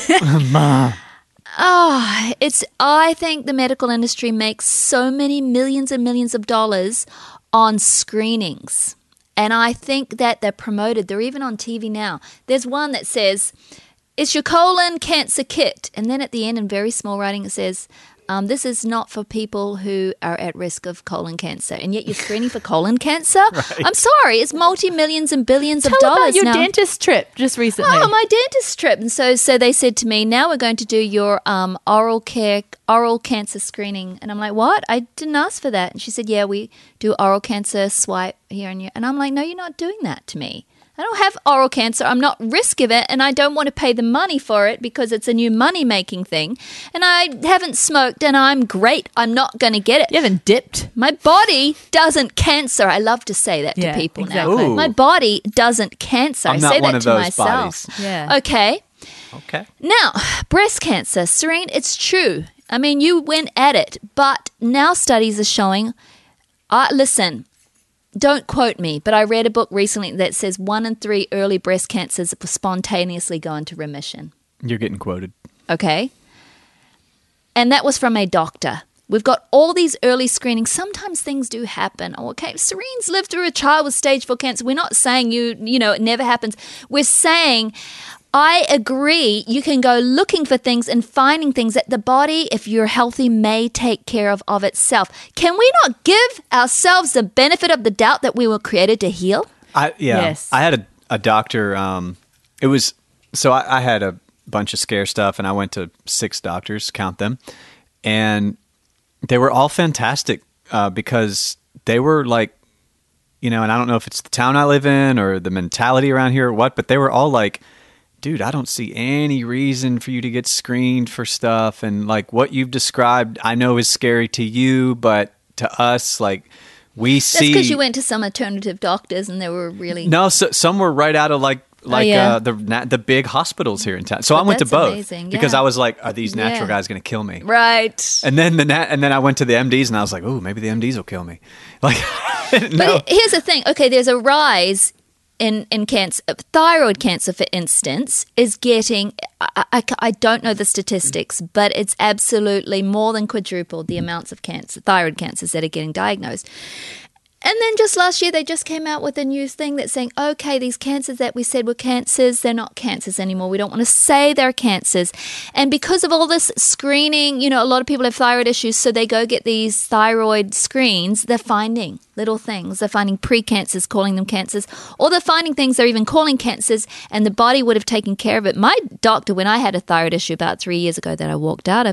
Oh, it's. I think the medical industry makes so many millions and millions of dollars on screenings. And I think that they're promoted. They're even on T V now. There's one that says, "It's your colon cancer kit." And then at the end, in very small writing, it says, um, this is not for people who are at risk of colon cancer. And yet you're screening for colon cancer? I'm sorry. It's multi-millions and billions Tell of dollars about your now. dentist trip just recently. Oh, my dentist trip. And so so they said to me, now we're going to do your um, oral care, oral cancer screening. And I'm like, what? I didn't ask for that. And she said, yeah, we do oral cancer swipe here and here. And I'm like, no, you're not doing that to me. I don't have oral cancer. I'm not risk of it, and I don't want to pay the money for it because it's a new money-making thing. And I haven't smoked, and I'm great. I'm not going to get it. You haven't dipped. My body doesn't cancer. I love to say that Yeah, to people exactly. now. Ooh. My body doesn't cancer. I'm I not say one that of to those myself. bodies. Yeah. Okay. Okay. Now, breast cancer, Serene, it's true. I mean, you went at it, but now studies are showing, uh, listen, don't quote me, but I read a book recently that says one in three early breast cancers spontaneously go into remission. You're getting quoted. Okay? And that was from a doctor. We've got all these early screenings. Sometimes things do happen. Oh, okay, Serene's lived through a child with stage four cancer. We're not saying you, you know, it never happens. We're saying, I agree, you can go looking for things and finding things that the body, if you're healthy, may take care of of itself. Can we not give ourselves the benefit of the doubt that we were created to heal? I yeah. Yes. I had a, a doctor. Um, it was so I, I had a bunch of scare stuff, and I went to six doctors, count them, and they were all fantastic uh, because they were like, you know, and I don't know if it's the town I live in or the mentality around here or what, but they were all like, dude, I don't see any reason for you to get screened for stuff. And like what you've described, I know is scary to you, but to us, like we see. That's because you went to some alternative doctors and they were really. No, so, some were right out of like, like oh, yeah. uh, the na- the big hospitals here in town. So But I went to that's both amazing, because yeah. I was like, are these natural Yeah. guys going to kill me? Right. And then the nat- and then I went to the M Ds and I was like, oh, maybe the M Ds will kill me. Like, no. But here's the thing. Okay, there's a rise in, in cancer. Thyroid cancer, for instance, is getting, I, I, I don't know the statistics, but it's absolutely more than quadrupled the amounts of cancer, thyroid cancers that are getting diagnosed. And then just last year, they just came out with a news thing that's saying, okay, these cancers that we said were cancers, they're not cancers anymore. We don't want to say they're cancers. And because of all this screening, you know, a lot of people have thyroid issues, so they go get these thyroid screens. They're finding little things. They're finding pre-cancers, calling them cancers, or they're finding things they're even calling cancers, and the body would have taken care of it. My doctor, when I had a thyroid issue about three years ago that I walked out of,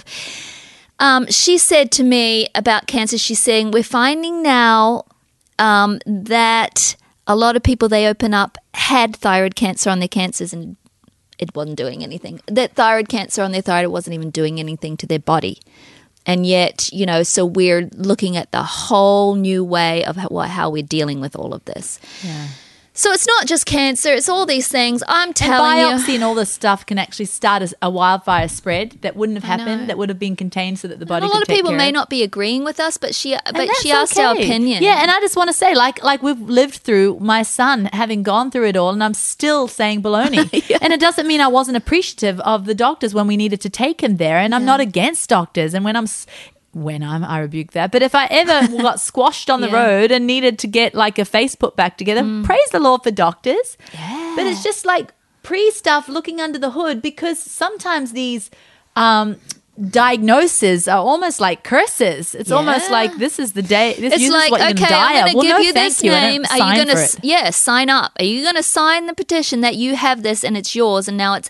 um, she said to me about cancer, she's saying, we're finding now Um, that a lot of people they open up had thyroid cancer on their cancers and it wasn't doing anything. That thyroid cancer on their thyroid wasn't even doing anything to their body. And yet, you know, so we're looking at the whole new way of how, how we're dealing with all of this. Yeah. So it's not just cancer, it's all these things. I'm And telling biopsy you. and all this stuff can actually start as a wildfire spread that wouldn't have I know. happened, that would have been contained so that the body And a could lot of take people care may of. not be agreeing with us, but she And but that's she asked our okay. opinion. Yeah, and I just want to say, like, like we've lived through my son having gone through it all, and I'm still saying baloney. Yeah. And it doesn't mean I wasn't appreciative of the doctors when we needed to take him there, and I'm not against doctors. And when I'm s- when I'm, I rebuke that. But if I ever got squashed on the Yeah. road and needed to get like a face put back together, praise the Lord for doctors. Yeah. But it's just like pre stuff looking under the hood, because sometimes these um, diagnoses are almost like curses. It's Yeah. almost like this is the day. This, It's this like, is what you're okay, going to die I'm of. going to Well, give no, you thank this you. I don't name. Are sign you going for to, it. yeah, sign up? Are you going to sign the petition that you have this and it's yours and now it's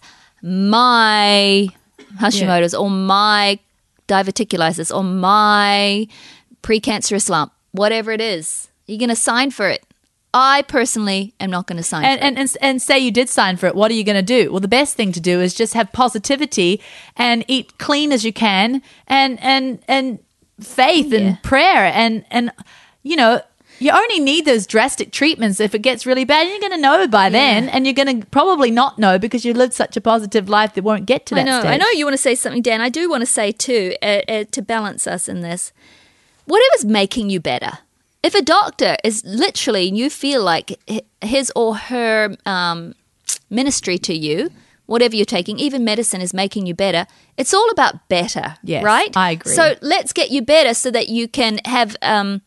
my Hashimoto's or my diverticulitis or my precancerous lump, whatever it is? You're going to sign for it. I personally am not going to sign And, for it. and, and, and say you did sign for it, what are you going to do? Well, the best thing to do is just have positivity and eat clean as you can, and and and faith Yeah. and prayer, and and you know, you only need those drastic treatments if it gets really bad. You're going to know by then, and you're going to probably not know because you lived such a positive life that won't get to that I know. stage. I know you want to say something, Dan. I do want to say too, uh, uh, to balance us in this, whatever's making you better. If a doctor is literally, you feel like his or her um, ministry to you, whatever you're taking, even medicine is making you better, it's all about better, Yes, right? I agree. So let's get you better so that you can have um,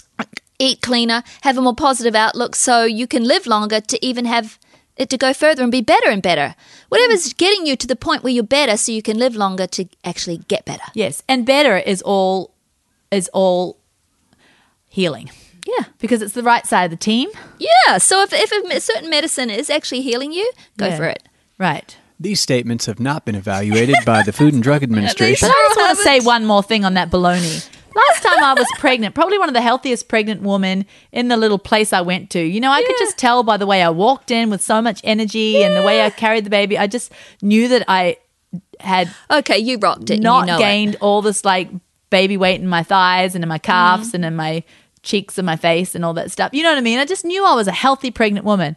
eat cleaner, have a more positive outlook, so you can live longer to even have it to go further and be better and better. Whatever's getting you to the point where you're better so you can live longer to actually get better. Yes, and better is all is all healing, Yeah. because it's the right side of the team. Yeah. So if, if a certain medicine is actually healing you, go Yeah. for it. Right. These statements have not been evaluated by the Food and Drug Administration. But I just want to haven't. say one more thing on that baloney. Last time I was pregnant, probably one of the healthiest pregnant women in the little place I went to. You know, I could Yeah. just tell by the way I walked in with so much energy and the way I carried the baby. I just knew that I had Okay, you rocked it. and not you know gained all this like baby weight in my thighs and in my calves Mm. and in my cheeks and my face and all that stuff. You know what I mean? I just knew I was a healthy pregnant woman.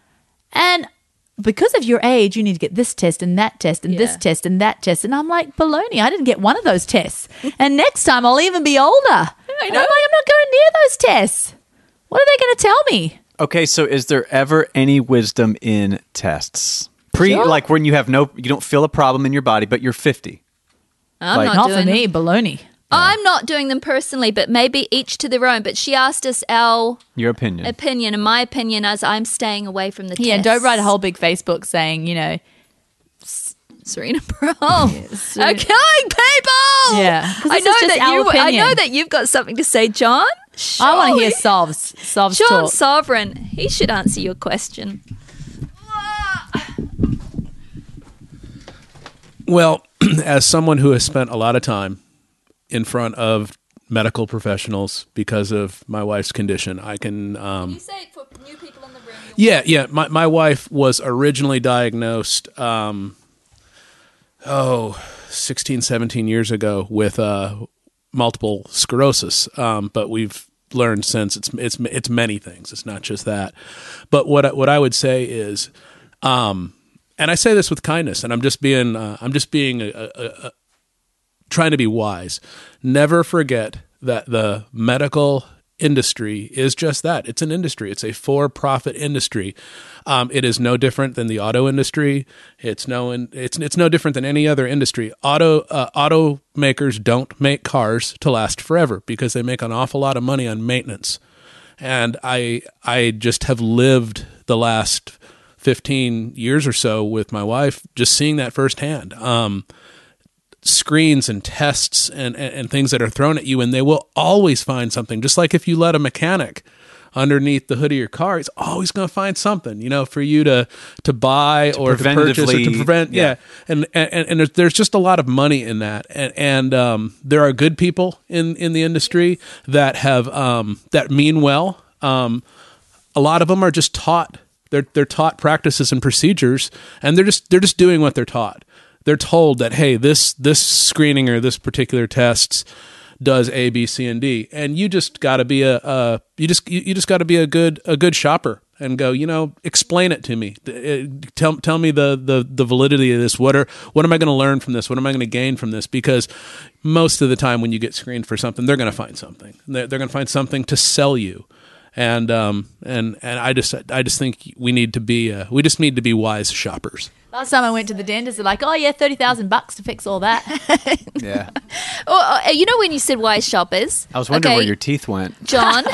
And because of your age, you need to get this test and that test and this Yeah. test and that test. And I'm like, baloney, I didn't get one of those tests. And next time I'll even be older. I And I'm like, I'm not going near those tests. What are they going to tell me? Okay, so is there ever any wisdom in tests? Pre, Sure. like when you have no, you don't feel a problem in your body, but you're fifty. I'm Like- not, Not doing for me, them. baloney. I'm not doing them personally, but maybe each to their own. But she asked us our Your opinion. opinion, and my opinion as I'm staying away from the Yeah, tests. don't write a whole big Facebook saying, you know, Serena Pearl. Serena- Okay, people. Yeah, 'cause I this know is just that our you. I opinion. know that you've got something to say, John. I want to hear Surely. Sov's, Sov's John talk. Sovereign, he should answer your question. Well, as someone who has spent a lot of time in front of medical professionals because of my wife's condition, I can... Um, You say it for new people in the room. yeah, yeah. My, my wife was originally diagnosed, um, oh, sixteen, seventeen years ago with uh, multiple sclerosis. Um, but we've learned since it's it's it's many things. It's not just that. But what I- what I would say is... Um, and I say this with kindness, and I'm just being, uh, I'm just being, a, a, a, trying to be wise. Never forget that the medical industry is just that. It's an industry. It's a for-profit industry. Um, it is no different than the auto industry. It's no, it's it's no different than any other industry. Auto uh, automakers don't make cars to last forever because they make an awful lot of money on maintenance. And I I just have lived the last fifteen years or so with my wife, just seeing that firsthand. Um, screens and tests and, and, and things that are thrown at you, and they will always find something. Just like if you let a mechanic underneath the hood of your car, he's always going to find something, you know, for you to to buy to or to purchase or to preventatively- prevent. Yeah, yeah. and and, and there's, there's just a lot of money in that, and, and um, there are good people in, in the industry that have um, that mean well. Um, a lot of them are just taught. They're they're taught practices and procedures, and they're just they're just doing what they're taught. They're told that, hey, this this screening or this particular test does A, B, C, and D, and you just got to be a, a you just you, you just got to be a good a good shopper and go, you know, explain it to me. Uh, Tell tell me the the the validity of this. What are what am I going to learn from this? What am I going to gain from this? Because most of the time when you get screened for something, they're going to find something. They're, they're going to find something to sell you. And um and and I just I just think we need to be uh, we just need to be wise shoppers. Last time I went to the dentist, they're like, oh, yeah, thirty thousand bucks to fix all that. Yeah. Oh, uh, you know when you said wise shoppers? I was wondering Okay, where your teeth went. John,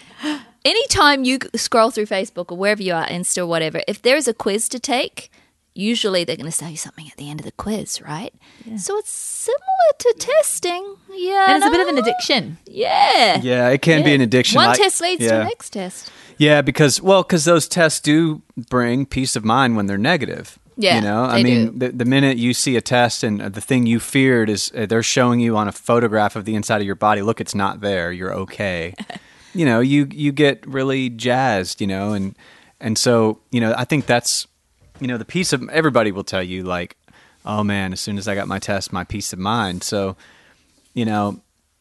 anytime you scroll through Facebook or wherever you are, Insta or whatever, if there's a quiz to take, usually they're going to sell you something at the end of the quiz, right? So it's similar to testing. Yeah. And it's a bit of an no? addiction. Yeah. Yeah, it can be an addiction. One Like- test leads to yeah. the next test. Yeah, because well, because those tests do bring peace of mind when they're negative. Yeah, you know, I they mean, do. the, the minute you see a test and the thing you feared is uh, they're showing you on a photograph of the inside of your body. Look, it's not there. You're okay. you know, you you get really jazzed. You know, and and so you know, I think that's you know the peace of everybody will tell you like, oh man, as soon as I got my test, my peace of mind. So, you know,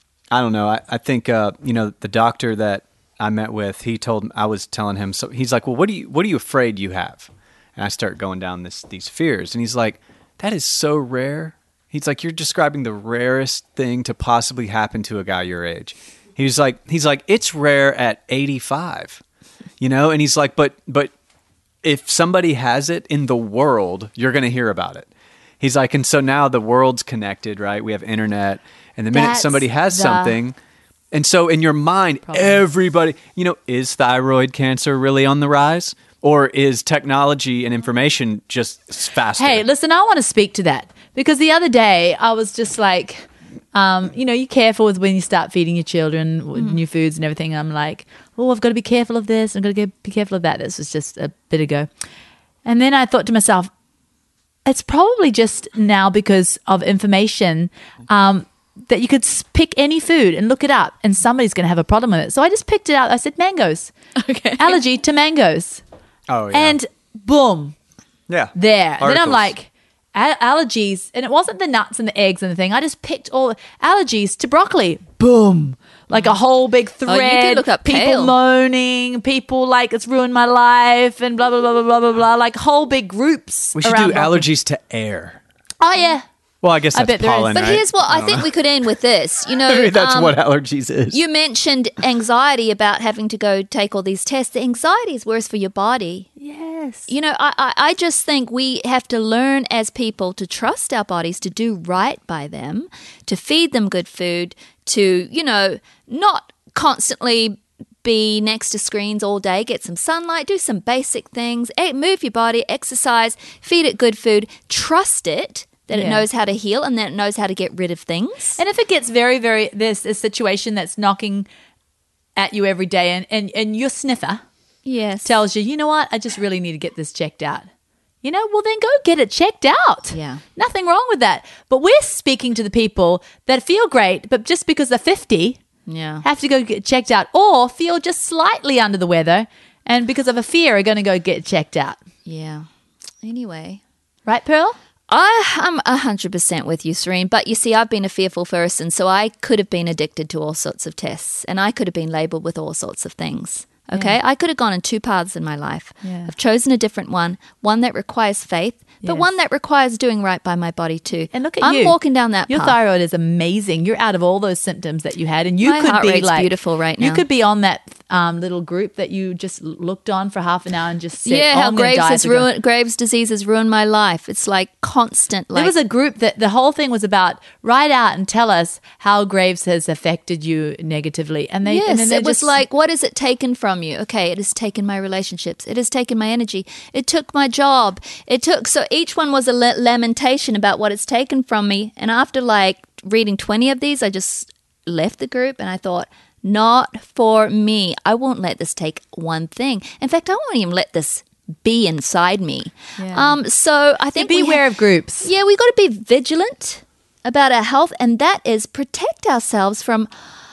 I don't know. I, I think uh, you know the doctor that I met with, he told I was telling him, so he's like, well, what do you what are you afraid you have? And I start going down this these fears, and he's like, that is so rare. He's like, you're describing the rarest thing to possibly happen to a guy your age. He's like, he's like, it's rare at eighty-five, you know. And he's like, but but if somebody has it in the world, you're going to hear about it. He's like, and so now the world's connected, right? We have internet, and the minute That's somebody has the- something. And so in your mind, Problem. everybody, you know, is thyroid cancer really on the rise? Or is technology and information just faster? Hey, listen, I want to speak to that because the other day I was just like, um, you know, you're careful with when you start feeding your children with new foods and everything. I'm like, oh, I've got to be careful of this. I've got to be careful of that. This was just a bit ago. And then I thought to myself, it's probably just now because of information um, that you could s- pick any food and look it up and somebody's going to have a problem with it. So I just picked it out. I said mangoes. Okay. Allergy to mangoes. Oh, yeah. And boom, yeah. there. Then I'm Articles. like, "Al- allergies. And it wasn't the nuts and the eggs and the thing. I just picked all allergies to broccoli. Boom. Like a whole big Oh, thread. you could look up people kale. moaning, people like it's ruined my life and blah, blah, blah, blah, blah, blah, blah. Like whole big groups. we should around do broccoli. allergies to air. Oh, yeah. Well, I guess I that's bet there is. pollen, But right? here's what I think we could end with this. You know, Maybe that's um, what allergies is. you mentioned anxiety about having to go take all these tests. The anxiety is worse for your body. Yes. You know, I, I, I just think we have to learn as people to trust our bodies, to do right by them, to feed them good food, to, you know, not constantly be next to screens all day, get some sunlight, do some basic things, eh, move your body, exercise, feed it good food, trust it that it Yeah. knows how to heal and that it knows how to get rid of things. And if it gets very, very, there's a situation that's knocking at you every day and, and, and your sniffer Yes. tells you, you know what, I just really need to get this checked out. You know, well, then go get it checked out. Yeah. Nothing wrong with that. But we're speaking to the people that feel great, but just because they're fifty, Yeah. have to go get checked out, or feel just slightly under the weather and because of a fear are going to go get checked out. Yeah. Anyway. Right, Pearl? I, I'm one hundred percent with you, Serene. But you see, I've been a fearful person, so I could have been addicted to all sorts of tests, and I could have been labelled with all sorts of things. Okay? I could have gone in two paths in my life. Yeah. I've chosen a different one, one that requires faith, but Yes. one that requires doing right by my body too. And look at I'm you. walking down that Your path. thyroid is amazing. You're out of all those symptoms that you had, and you My could heart be rate's like beautiful right You now. could be on that um, little group that you just looked on for half an hour and just said, yeah, oh, how I'm gonna Graves die has if I go. ruined Graves' disease has ruined my life. It's like constant. Like There was a group that the whole thing was about write out and tell us how Graves has affected you negatively, and they Yes, and then they it was just like, what has it taken from you? Okay, it has taken my relationships. It has taken my energy. It took my job. It took, so each one was a la- lamentation about what it's taken from me. And after like reading twenty of these, I just left the group and I thought, not for me. I won't let this take one thing. In fact, I won't even let this be inside me. Yeah. Um, so I think we beware ha- of groups. Yeah, we got to be vigilant about our health, and that is protect ourselves from.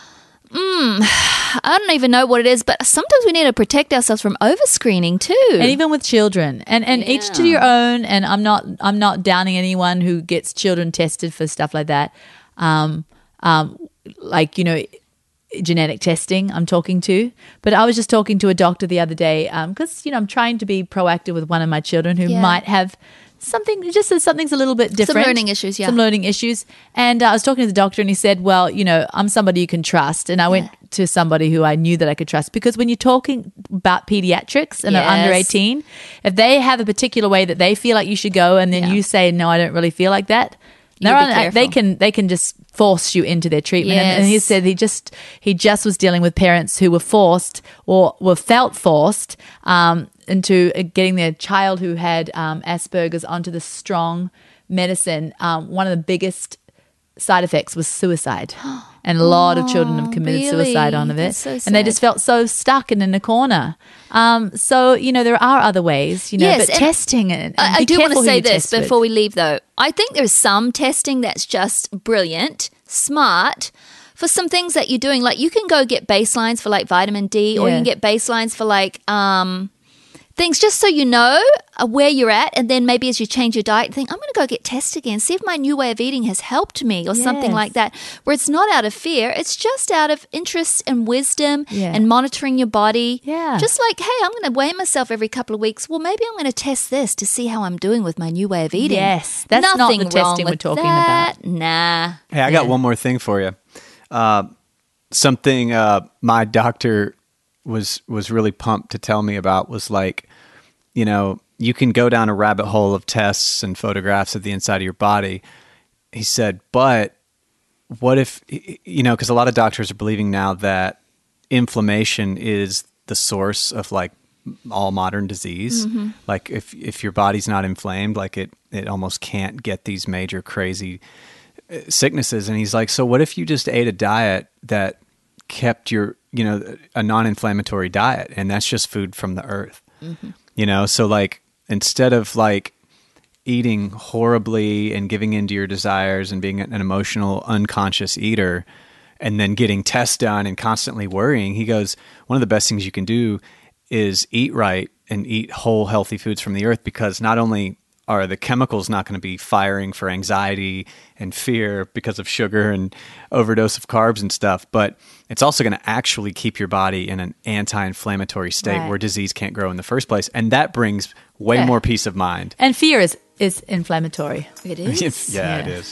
Mm, I don't even know what it is, but sometimes we need to protect ourselves from overscreening too. And even with children, and and each to your own. And I'm not I'm not downing anyone who gets children tested for stuff like that. Um, um, like you know, genetic testing. I'm talking to, but I was just talking to a doctor the other day because you know I'm trying to be proactive with one of my children who Yeah. might have something, just as something's a little bit different. learning issues, yeah. Some learning issues. And uh, I was talking to the doctor and he said, well, you know, I'm somebody you can trust. And I went to somebody who I knew that I could trust, because when you're talking about pediatrics and they're under Yes. eighteen, if they have a particular way that they feel like you should go and then Yeah. you say, no, I don't really feel like that, they're be on, they careful. can they can just force you into their treatment. And, and he Yes. said he just he just was dealing with parents who were forced or were felt forced um, into uh, getting their child who had um, Asperger's onto the strong medicine. Um, one of the biggest side effects was suicide. And a lot of children have committed really? suicide on of it. That's so and they sad. just felt so stuck and in a corner. Um, so, you know, there are other ways, you know, Yes, but and testing and, and I, I be do want to careful who say you this test with. before we leave, though. I think there's some testing that's just brilliant, smart, for some things that you're doing. Like you can go get baselines for like vitamin D, or you Yeah. can get baselines for like um, things just so you know uh, where you're at. And then maybe as you change your diet, think, I'm going to go get tested again, see if my new way of eating has helped me or something Yes. like that, where it's not out of fear. It's just out of interest and wisdom Yeah. and monitoring your body. Yeah. Just like, hey, I'm going to weigh myself every couple of weeks. Well, maybe I'm going to test this to see how I'm doing with my new way of eating. Yes, that's not Nothing the testing wrong we're with talking that. Nah. Hey, I got one more thing for you. Uh, something uh, my doctor was was really pumped to tell me about was like, you know, you can go down a rabbit hole of tests and photographs of the inside of your body. He said, but what if, you know, because a lot of doctors are believing now that inflammation is the source of like all modern disease. Mm-hmm. Like if if your body's not inflamed, like it it almost can't get these major crazy sicknesses. And he's like, so what if you just ate a diet that kept your, you know, a non-inflammatory diet, and that's just food from the earth, Mm-hmm. you know? So like, instead of like eating horribly and giving into your desires and being an emotional, unconscious eater, and then getting tests done and constantly worrying, he goes, one of the best things you can do is eat right and eat whole, healthy foods from the earth, because not only are the chemicals not going to be firing for anxiety and fear because of sugar and overdose of carbs and stuff, but it's also going to actually keep your body in an anti-inflammatory state Right. where disease can't grow in the first place. And that brings way Yeah. more peace of mind. And fear is, is inflammatory. It is. yeah, it Yeah. is.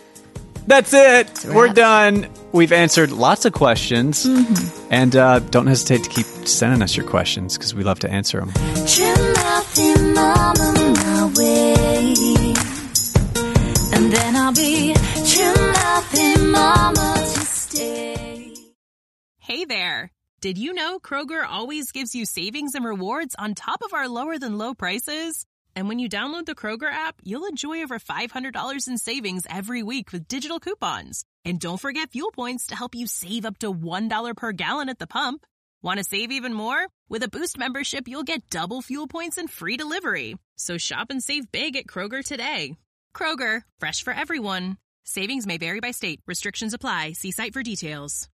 That's it. a We're wrap. done. We've answered lots of questions. Mm-hmm. And uh, don't hesitate to keep sending us your questions, because we love to answer them. Trim nothing mama my way, and then I'll be trim nothing mama to stay. Hey there! Did you know Kroger always gives you savings and rewards on top of our lower than low prices? And when you download the Kroger app, you'll enjoy over five hundred dollars in savings every week with digital coupons. And don't forget fuel points to help you save up to one dollar per gallon at the pump. Want to save even more? With a Boost membership, you'll get double fuel points and free delivery. So shop and save big at Kroger today. Kroger, fresh for everyone. Savings may vary by state. Restrictions apply. See site for details.